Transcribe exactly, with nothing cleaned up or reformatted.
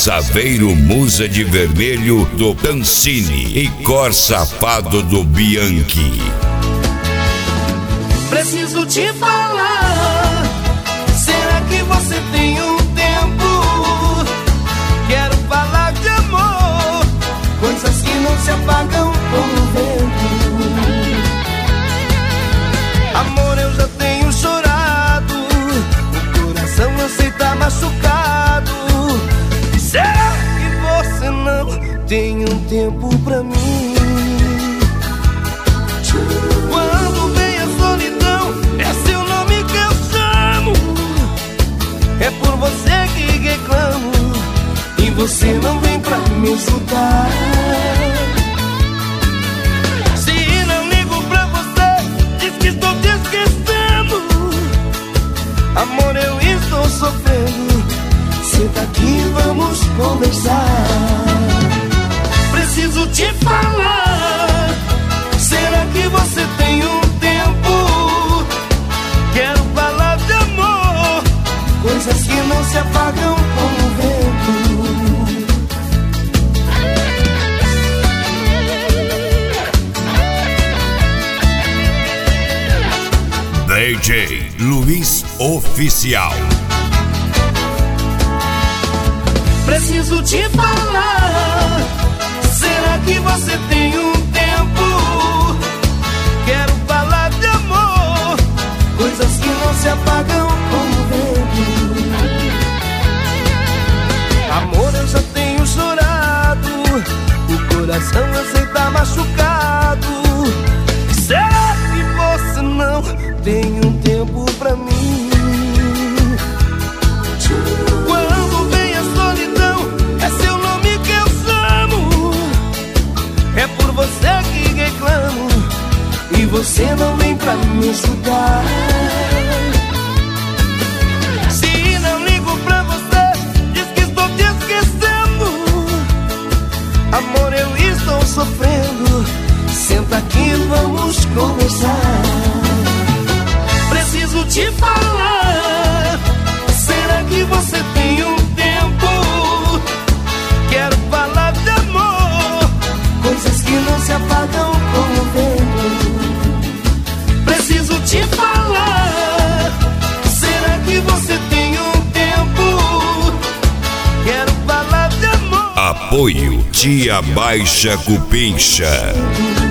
Saveiro Musa de Vermelho do Tancini e Cor Safado do Bianchi. Preciso te falar, será que você tem um tempo? Quero falar de amor, coisas que não se apagam com o vento. Amor, eu já tenho chorado, o coração eu sei tá machucado. Será que você não tem um tempo pra mim? Quando vem a solidão, é seu nome que eu chamo. É por você que reclamo e você não vem pra me ajudar. Se não ligo pra você, diz que estou te esquecendo. Amor, eu estou sofrendo. Senta aqui, vamos conversar. Preciso te falar, será que você tem um tempo? Quero falar de amor, coisas que não se apagam com o vento. D J Luiz Oficial. Preciso te falar, será que você tem um tempo? Quero falar de amor, coisas que não se apagam com o vento. Amor, eu já tenho chorado, o coração eu sei tá machucado. Será que você não tem um tempo pra mim? Quando vem a solidão, é seu nome que eu chamo. É por você que reclamo e você não vem pra me ajudar. Se não ligo pra você, diz que estou te esquecendo. Amor, eu estou sofrendo. Senta aqui, vamos conversar. Preciso te falar, será que você tem um tempo? Quero falar de amor, coisas que não se apagam com o vento. Preciso te falar, será que você tem um tempo? Quero falar de amor. Apoio Tia Baixa Cupincha.